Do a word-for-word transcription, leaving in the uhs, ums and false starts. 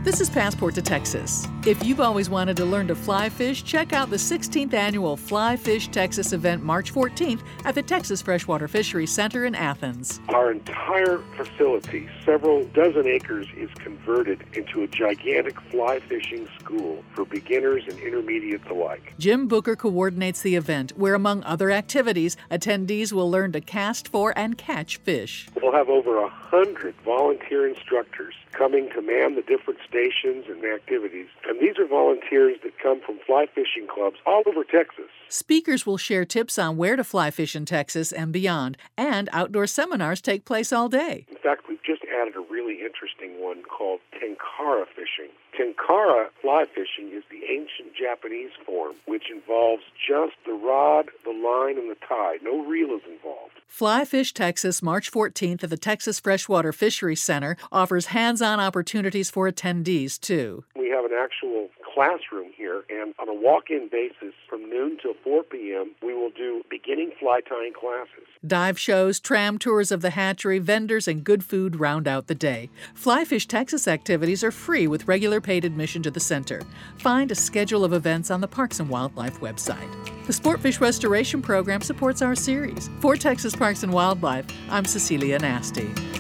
This is Passport to Texas. If you've always wanted to learn to fly fish, check out the sixteenth Annual Fly Fish Texas event March fourteenth at the Texas Freshwater Fisheries Center in Athens. Our entire facility, several dozen acres, is converted into a gigantic fly fishing school for beginners and intermediates alike. Jim Booker coordinates the event, where among other activities, attendees will learn to cast for and catch fish. We'll have over a hundred volunteer instructors coming to man the different stations and activities. And these are volunteers that come from fly fishing clubs all over Texas. Speakers will share tips on where to fly fish in Texas and beyond, and outdoor seminars take place all day. In fact, we've just added a really interesting one called tenkara fishing. Tenkara fly fishing is the ancient Japanese form, which involves just the rod, the line, and the tide. No reel is involved. Fly Fish Texas, March fourteenth at the Texas Freshwater Fisheries Center, offers hands-on opportunities for attendees, too. We have an actual classroom here, and on a walk-in basis from noon till four p.m., we will do beginning fly tying classes. Dive shows, tram tours of the hatchery, vendors, and good food round out the day. Fly Fish Texas activities are free with regular paid admission to the center. Find a schedule of events on the Parks and Wildlife website. The Sportfish Restoration Program supports our series. For Texas Parks and Wildlife, I'm Cecilia Nasty.